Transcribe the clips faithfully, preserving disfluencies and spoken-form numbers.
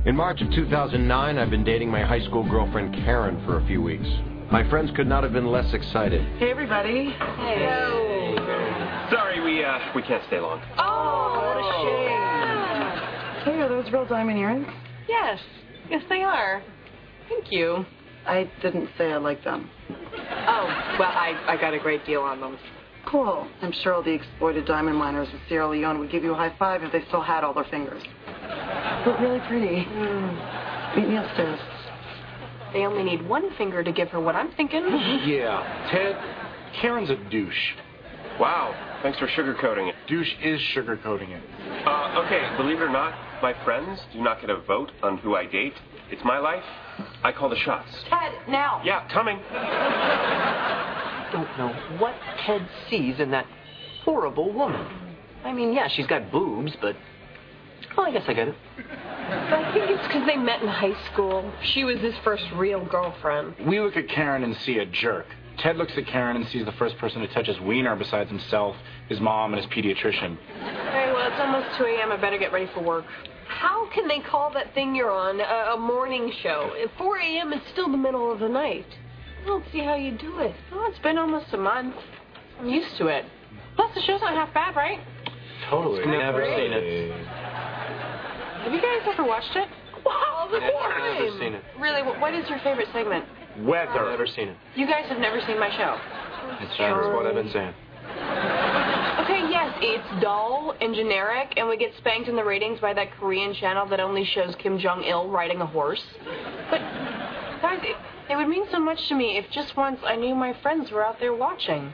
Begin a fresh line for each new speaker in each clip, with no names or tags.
In March of two thousand nine, I've been dating my high school girlfriend Karen for a few weeks. My friends could not have been less excited.
Hey, everybody.
Hey. Hello.
Sorry, we uh, we can't stay long.
Oh, what a shame.
Hey, are those real diamond earrings?
Yes. Yes, they are. Thank you.
I didn't say I liked them.
Oh, well, I, I got a great deal on them.
Cool. I'm sure all the exploited diamond miners in Sierra Leone would give you a high five if they still had all their fingers. But really pretty. Mm. Meet me upstairs.
They only need one finger to give her what I'm thinking.
Yeah. Ted, Karen's a douche.
Wow. Thanks for sugarcoating it.
Douche is sugarcoating it.
Uh, okay, believe it or not, my friends do not get a vote on who I date. It's my life. I call the shots.
Ted, now.
Yeah, coming.
I don't know what Ted sees in that horrible woman. I mean, yeah, she's got boobs, but... Well, I guess I get it.
I think it's because they met in high school. She was his first real girlfriend.
We look at Karen and see a jerk. Ted looks at Karen and sees the first person to touch his wiener besides himself, his mom, and his pediatrician.
Hey, well, it's almost two a.m. I better get ready for work. How can they call that thing you're on a, a morning show? At four a.m. it's still the middle of the night. I don't see how you do it. Well, it's been almost a month. I'm used to it. Plus, the show's not half bad, right?
Totally.
Never seen it.
Have you guys ever watched it? Wow, the
I've never seen it.
Really, what is your favorite segment?
Weather.
I've never seen it.
You guys have never seen my show.
That's sure. what I've been saying.
Okay, yes, it's dull and generic, and we get spanked in the ratings by that Korean channel that only shows Kim Jong-il riding a horse. But, guys, it, it would mean so much to me if just once I knew my friends were out there watching.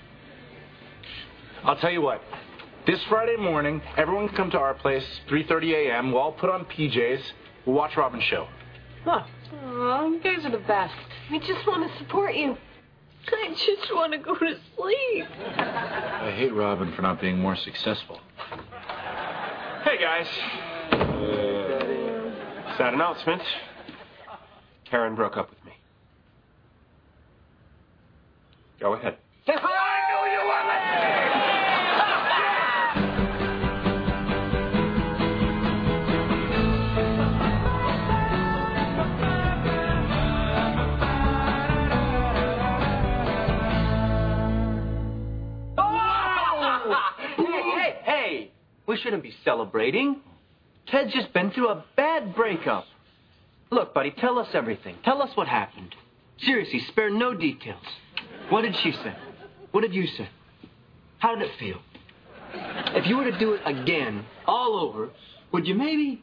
I'll tell you what. This Friday morning, everyone can come to our place, three thirty a.m. We'll all put on P Js. We'll watch Robin's show.
Huh. Aw, you guys are the best. We just want to support you. I just want to go to sleep.
I hate Robin for not being more successful.
Hey, guys. Uh, sad announcement. Karen broke up with me. Go ahead.
I knew you were listening!
We shouldn't be celebrating. Ted's just been through a bad breakup. Look, buddy, tell us everything. Tell us what happened. Seriously, spare no details. What did she say? What did you say? How did it feel? If you were to do it again, all over, would you maybe...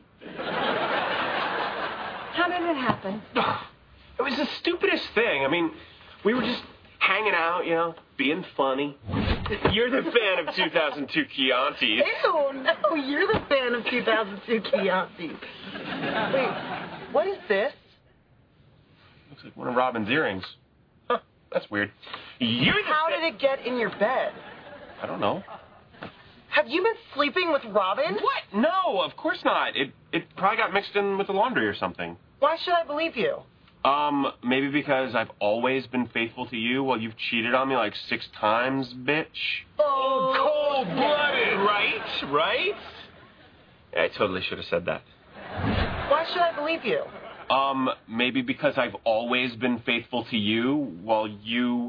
How did it happen?
It was the stupidest thing. I mean, we were just hanging out, you know, being funny. You're the fan of two thousand two Chianti.
Ew, no, you're the fan of two thousand two Chianti. Wait, what is this?
Looks like one of Robin's earrings. Huh, that's weird. You're the
How
fan-
did it get in your bed?
I don't know.
Have you been sleeping with Robin?
What? No, of course not. It it probably got mixed in with the laundry or something.
Why should I believe you?
Um, maybe because I've always been faithful to you while you've cheated on me like six times, bitch.
Oh,
cold-blooded, right? Right? Yeah, I totally should have said that.
Why should I believe you?
Um, maybe because I've always been faithful to you while you...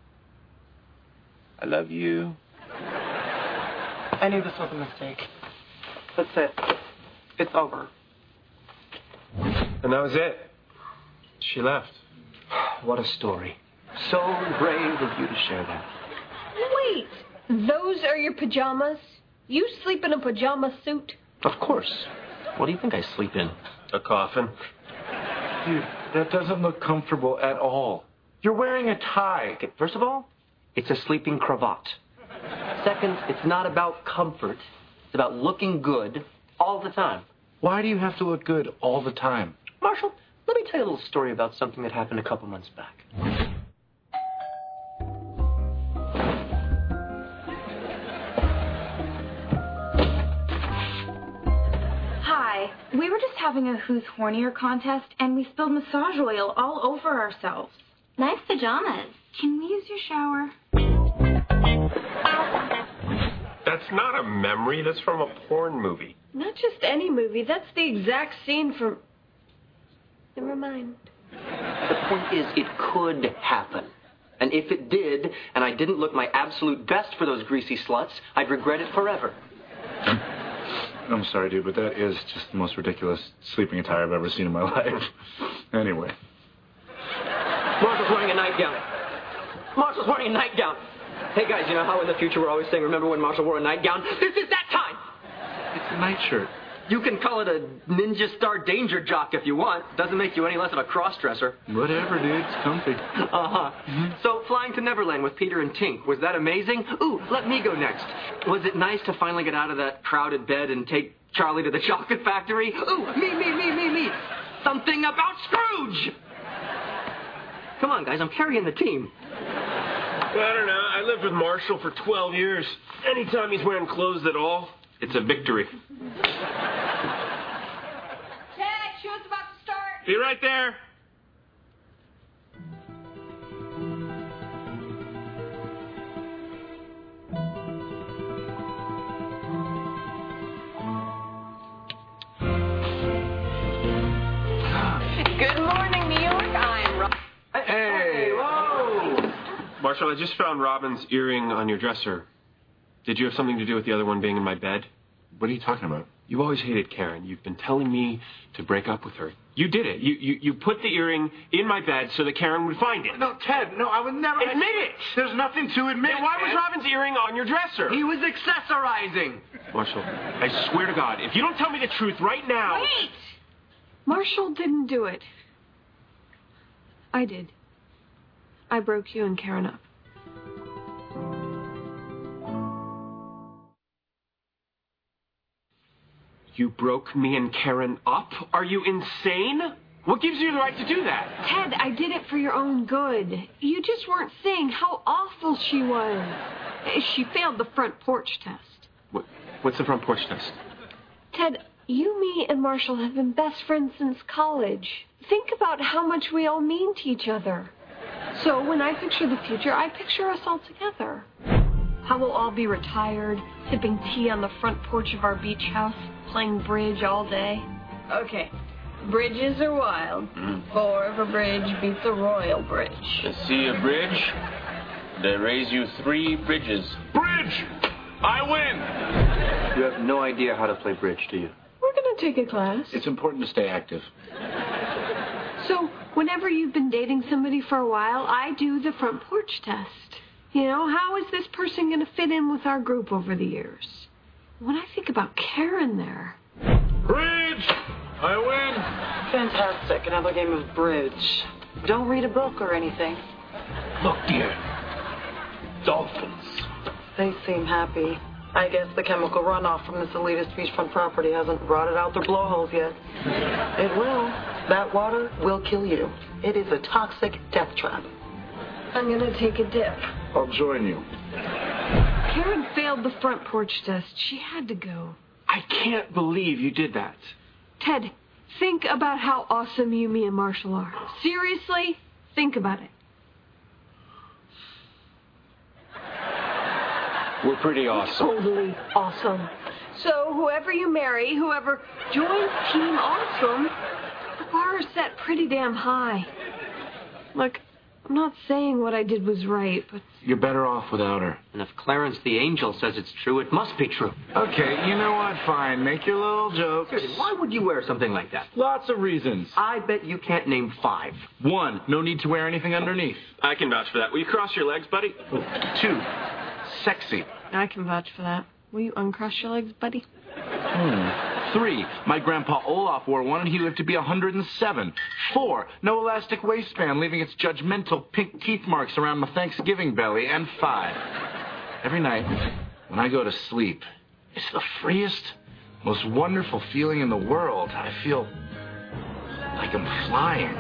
I love you.
I knew this was a mistake. That's it. It's over.
And that was it. She left.
What a story. So brave of you to share that.
Wait, those are your pajamas? You sleep in a pajama suit?
Of course. What do you think I sleep in?
A coffin.
Dude, that doesn't look comfortable at all. You're wearing a tie.
Okay, first of all, it's a sleeping cravat. Second, it's not about comfort. It's about looking good all the time.
Why do you have to look good all the time?
Marshall, let me tell you a little story about something that happened a couple months back.
Hi. We were just having a Who's Hornier contest, and we spilled massage oil all over ourselves.
Nice pajamas.
Can we use your shower?
That's not a memory. That's from a porn movie.
Not just any movie. That's the exact scene from... Never mind.
The point is, it could happen. And if it did, and I didn't look my absolute best for those greasy sluts, I'd regret it forever.
I'm sorry, dude, but that is just the most ridiculous sleeping attire I've ever seen in my life. Anyway.
Marshall's wearing a nightgown. Marshall's wearing a nightgown. Hey, guys, you know how in the future we're always saying, remember when Marshall wore a nightgown? This is that time!
It's a nightshirt.
You can call it a Ninja Star Danger Jock if you want. Doesn't make you any less of a cross-dresser.
Whatever, dude. It's comfy.
Uh-huh. Mm-hmm. So, flying to Neverland with Peter and Tink, was that amazing? Ooh, let me go next. Was it nice to finally get out of that crowded bed and take Charlie to the chocolate factory? Ooh, me, me, me, me, me. Something about Scrooge! Come on, guys, I'm carrying the team.
I don't know. I lived with Marshall for twelve years. Anytime he's wearing clothes at all, it's a victory.
Ted, show's about to start.
Be right there.
Good morning, New York. I'm Rob.
Hey, whoa!
Marshall, I just found Robin's earring on your dresser. Did you have something to do with the other one being in my bed?
What are you talking about?
You always hated Karen. You've been telling me to break up with her. You did it. You you, you put the earring in my bed so that Karen would find it.
No, Ted, no, I would never...
Admit it!
There's nothing to admit.
Then why
Ted?
was Robin's earring on your dresser?
He was accessorizing.
Marshall, I swear to God, if you don't tell me the truth right now...
Wait! Marshall didn't do it. I did. I broke you and Karen up.
You broke me and Karen up? Are you insane? What gives you the right to do that?
Ted, I did it for your own good. You just weren't seeing how awful she was. She failed the front porch test.
What, what's the front porch test?
Ted, you, me, and Marshall have been best friends since college. Think about how much we all mean to each other. So when I picture the future, I picture us all together. How we'll all be retired, sipping tea on the front porch of our beach house, playing bridge all day. Okay, bridges are wild. Mm. Four of a bridge beats a royal bridge.
To see a bridge, they raise you three bridges.
Bridge! I win!
You have no idea how to play bridge, do you?
We're going to take a class.
It's important to stay active.
So, whenever you've been dating somebody for a while, I do the front porch test. You know, how is this person going to fit in with our group over the years? When I think about Karen there...
Bridge! I win!
Fantastic. Another game of bridge. Don't read a book or anything.
Look, dear. Dolphins.
They seem happy. I guess the chemical runoff from this elitist beachfront property hasn't rotted out their blowholes yet. It will. That water will kill you. It is a toxic death trap.
I'm going to take a dip.
I'll join you.
Karen failed the front porch test. She had to go.
I can't believe you did that.
Ted, think about how awesome you, me, and Marshall are. Seriously, think about it.
We're pretty awesome.
Totally awesome. So whoever you marry, whoever joins Team Awesome, the bar is set pretty damn high. Look, I'm not saying what I did was right, but...
You're better off without her.
And if Clarence the Angel says it's true, it must be true.
Okay, you know what? Fine. Make your little jokes.
Seriously, why would you wear something like that?
Lots of reasons.
I bet you can't name five.
One, no need to wear anything underneath.
I can vouch for that. Will you cross your legs, buddy?
Two, sexy.
I can vouch for that. Will you uncross your legs, buddy?
Hmm. Three, my grandpa Olaf wore one and he lived to be one hundred seven. Four, no elastic waistband, leaving its judgmental pink teeth marks around my Thanksgiving belly. And five, every night when I go to sleep, it's the freest, most wonderful feeling in the world. I feel like I'm flying.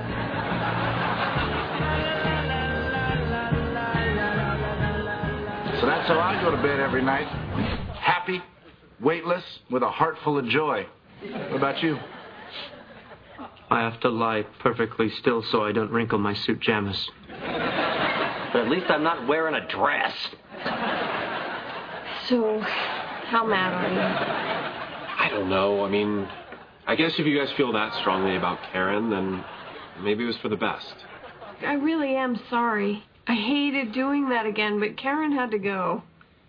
So that's how I go to bed every night. Happy, weightless, with a heart full of joy. What about you?
I have to lie perfectly still so I don't wrinkle my suit jammies. But at least I'm not wearing a dress.
So, how mad are you?
I
I don't know. I mean, I guess if you guys feel that strongly about Karen, then maybe it was for the best.
I really am sorry. I hated doing that again, but Karen had to go.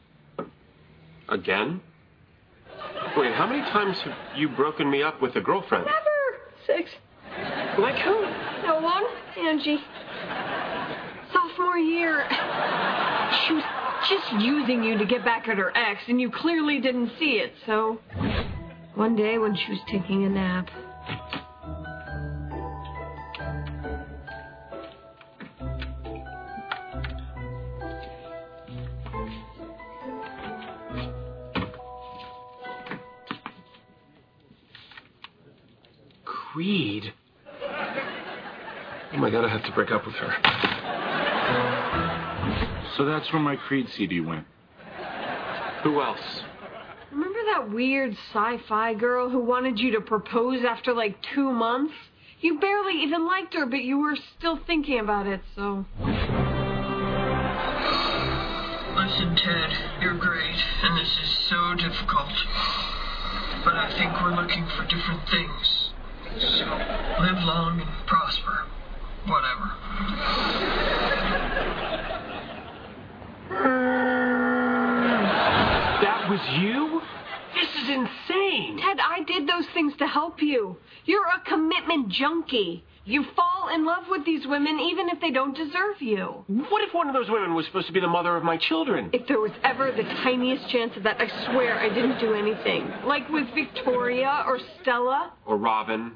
Again? Wait, how many times have you broken me up with a girlfriend?
Never. Six.
Like who?
No one. Angie. Sophomore year. She was just using you to get back at her ex, and you clearly didn't see it, so... One day when she was taking a nap...
Creed? Oh my God, I have to break up with her.
So that's where my Creed C D went.
Who else?
Remember that weird sci-fi girl who wanted you to propose after like two months? You barely even liked her, but you were still thinking about it, so...
Listen, Ted, you're great, and this is so difficult. But I think we're looking for different things. So, live long and prosper. Whatever.
That was you? This is insane.
Ted, I did those things to help you. You're a commitment junkie. You fall in love with these women even if they don't deserve you.
What if one of those women was supposed to be the mother of my children?
If there was ever the tiniest chance of that, I swear I didn't do anything. Like with Victoria or Stella.
Or Robin.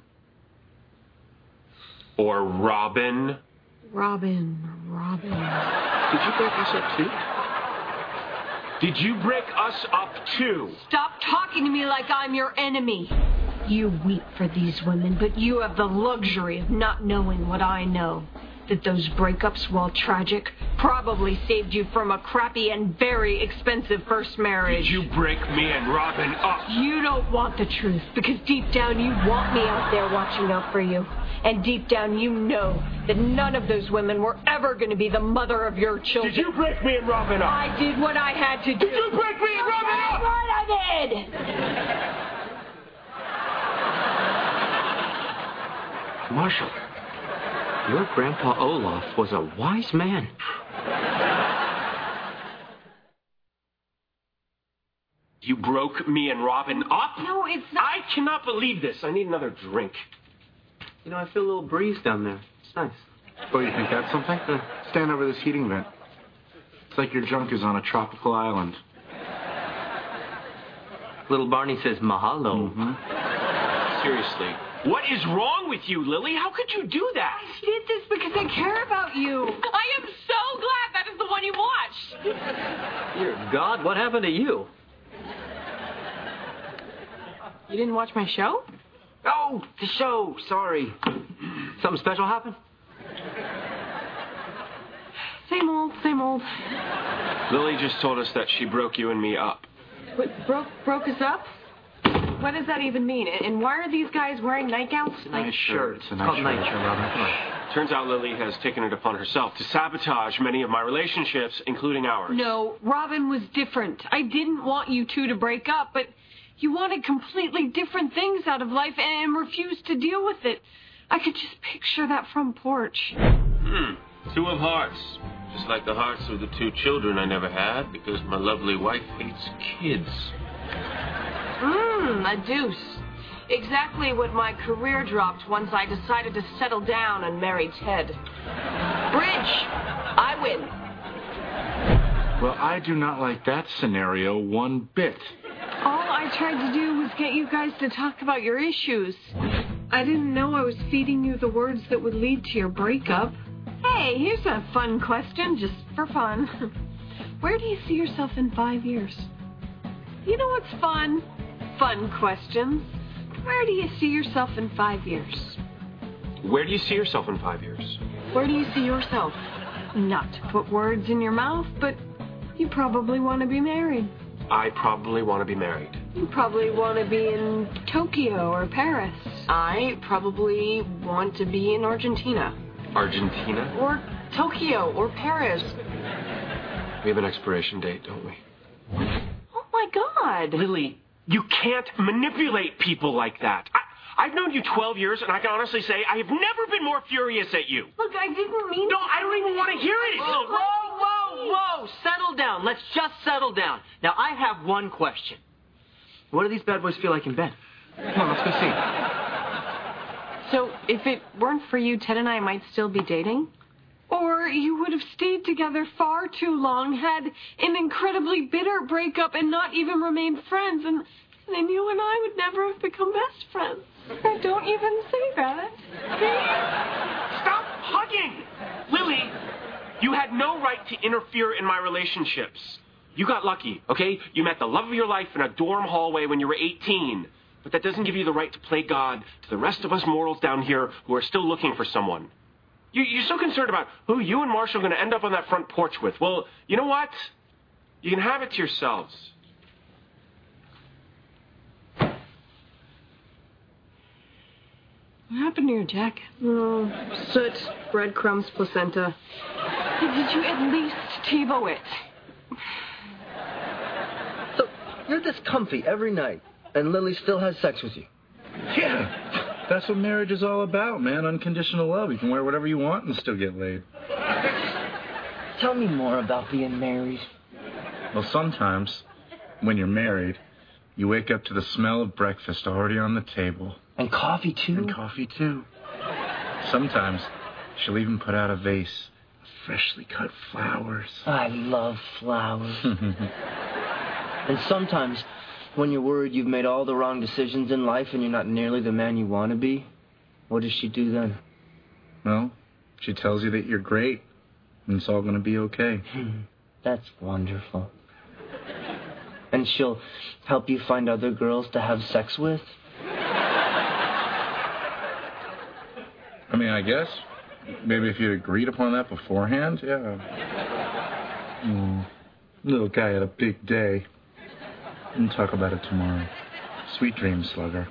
Or Robin.
Robin, Robin.
Did you break us up too? Did you break us up too?
Stop talking to me like I'm your enemy. You weep for these women, but you have the luxury of not knowing what I know. That those breakups, while tragic, probably saved you from a crappy and very expensive first marriage.
Did you break me and Robin up?
You don't want the truth, because deep down you want me out there watching out for you. And deep down you know that none of those women were ever going to be the mother of your children.
Did you break me and Robin up?
I did what I had to do.
Did you break me and Robin up?
What I did!
Marshall, your Grandpa Olaf was a wise man.
You broke me and Robin up?
No, it's not.
I cannot believe this. I need another drink.
You know, I feel a little breeze down there. It's nice.
Oh, you think that's something? Uh, stand over this heating vent. It's like your junk is on a tropical island.
Little Barney says mahalo.
Mm-hmm.
Seriously. What is wrong with you, Lily? How could you do that?
I did this because I care about you.
I am so glad that is the one you watched.
Dear God, what happened to you?
You didn't watch my show?
Oh, the show. Sorry. Something special happened?
Same old, same old.
Lily just told us that she broke you and me up.
What, broke, broke us up? What does that even mean? And why are these guys wearing nightgowns?
Night shirts.
It's a
It's
night
called
shirt.
night shirt, Robin. Come on.
Turns out Lily has taken it upon herself to sabotage many of my relationships, including ours.
No, Robin was different. I didn't want you two to break up, but you wanted completely different things out of life and refused to deal with it. I could just picture that front porch.
Hmm. Two of hearts. Just like the hearts of the two children I never had because my lovely wife hates kids.
Mmm, a deuce. Exactly what my career dropped once I decided to settle down and marry Ted. Bridge, I win.
Well, I do not like that scenario one bit.
All I tried to do was get you guys to talk about your issues. I didn't know I was feeding you the words that would lead to your breakup. Hey, here's a fun question, just for fun. Where do you see yourself in five years? You know what's fun? Fun questions. Where do you see yourself in five years?
Where do you see yourself in five years?
Where do you see yourself? Not to put words in your mouth, but you probably want to be married.
I probably want to be married.
You probably want to be in Tokyo or Paris. I probably want to be in Argentina.
Argentina?
Or Tokyo or Paris.
We have an expiration date, don't we?
Oh my God.
Lily,
You can't manipulate people like that. I, I've known you twelve years, and I can honestly say I have never been more furious at you.
Look, I didn't mean
No,
to.
I don't even want to hear it.
Whoa, whoa, whoa, whoa! Settle down. Let's just settle down. Now, I have one question. What do these bad boys feel like in bed? Come on, let's go see.
So, if it weren't for you, Ted and I might still be dating? Or you would have stayed together far too long, had an incredibly bitter breakup, and not even remained friends, and then you and I would never have become best friends. I don't even say that.
Stop hugging! Lily, you had no right to interfere in my relationships. You got lucky, okay? You met the love of your life in a dorm hallway when you were eighteen. But that doesn't give you the right to play God to the rest of us mortals down here who are still looking for someone. You, you're so concerned about who you and Marshall are going to end up on that front porch with. Well, you know what? You can have it to yourselves.
What happened to your jacket? Oh, soot, breadcrumbs, placenta. Did you at least TiVo it?
So, you're this comfy every night, and Lily still has sex with you?
Yeah. That's what marriage is all about, man. Unconditional love. You can wear whatever you want and still get laid.
Tell me more about being married.
Well, sometimes, when you're married, you wake up to the smell of breakfast already on the table.
And coffee, too?
And coffee, too. Sometimes, she'll even put out a vase of freshly cut flowers.
I love flowers. And sometimes, when you're worried you've made all the wrong decisions in life and you're not nearly the man you want to be, what does she do then?
Well, she tells you that you're great and it's all going to be okay.
That's wonderful. And she'll help you find other girls to have sex with?
I mean, I guess. Maybe if you'd agreed upon that beforehand, yeah. Mm, little guy had a big day. We'll talk about it tomorrow. Sweet dreams, Slugger.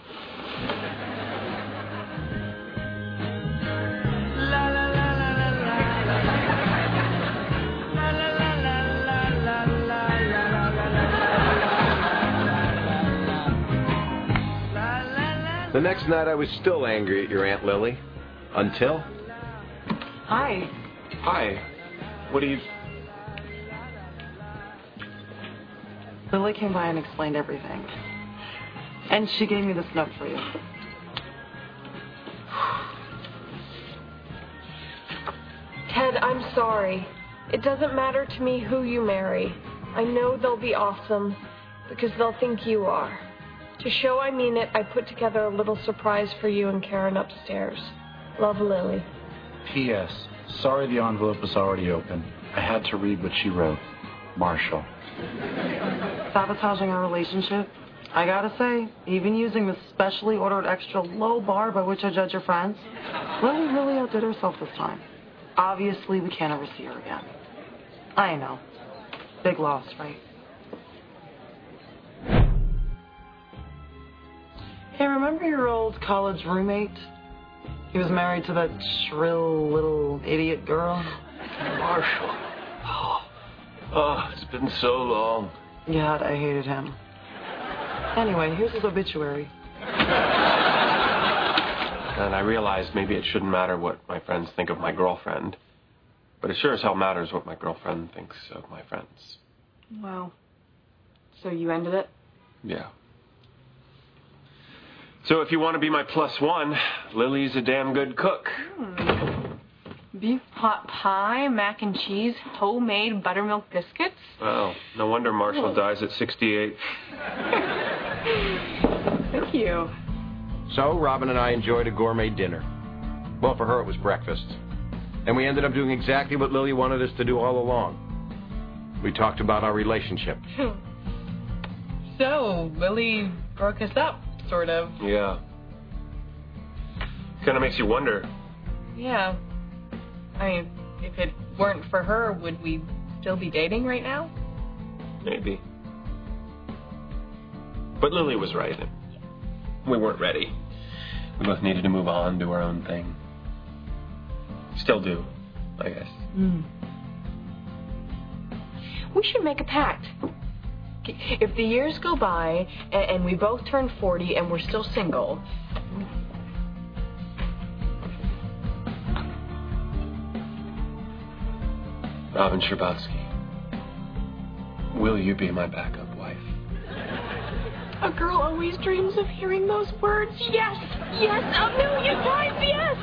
The next night I was still angry at your Aunt Lily. Until...
Hi.
Hi. What do you...
Lily came by and explained everything. And she gave me this note for you.
Ted, I'm sorry. It doesn't matter to me who you marry. I know they'll be awesome because they'll think you are. To show I mean it, I put together a little surprise for you and Karen upstairs. Love, Lily.
P S. Sorry the envelope was already open. I had to read what she wrote. Marshall.
Sabotaging our relationship? I gotta say, even using the specially ordered extra low bar by which I judge your friends, Lily really outdid herself this time. Obviously, we can't ever see her again. I know. Big loss, right? Hey, remember your old college roommate? He was married to that shrill little idiot girl.
Marshall. Oh, oh, it's been so long.
Yeah, I hated him. Anyway, here's his obituary.
And I realized maybe it shouldn't matter what my friends think of my girlfriend. But it sure as hell matters what my girlfriend thinks of my friends.
Wow. So you ended it?
Yeah. So if you want to be my plus one, Lily's a damn good cook.
Hmm. Beef pot pie, mac and cheese, homemade buttermilk biscuits.
Well, no wonder Marshall oh. dies at sixty-eight.
Thank you.
So Robin and I enjoyed a gourmet dinner. Well, for her it was breakfast. And we ended up doing exactly what Lily wanted us to do all along. We talked about our relationship.
So, Lily broke us up, sort of.
Yeah. Kind of makes you wonder.
Yeah. I mean, if it weren't for her, would we still be dating right now?
Maybe. But Lily was right. We weren't ready. We both needed to move on, do our own thing. Still do, I guess.
Mm. We should make a pact. If the years go by and, and we both turn forty and we're still single...
Robin Scherbatsky, will you be my backup wife?
A girl always dreams of hearing those words. Yes! Yes! A million times yes!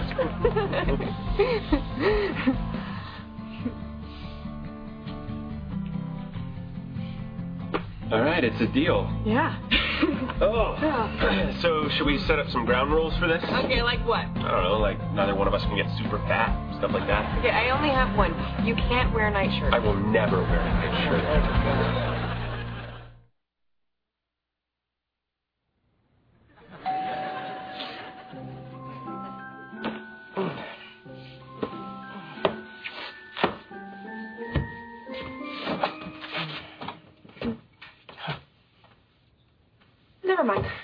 All right, it's a deal.
Yeah.
Oh.
Yeah.
So, should we set up some ground rules for this?
Okay, like what?
I don't know, like neither one of us can get super fat, stuff like that.
Okay, I only have one. You can't wear a nightshirt.
I will never wear a nightshirt.
Never mind.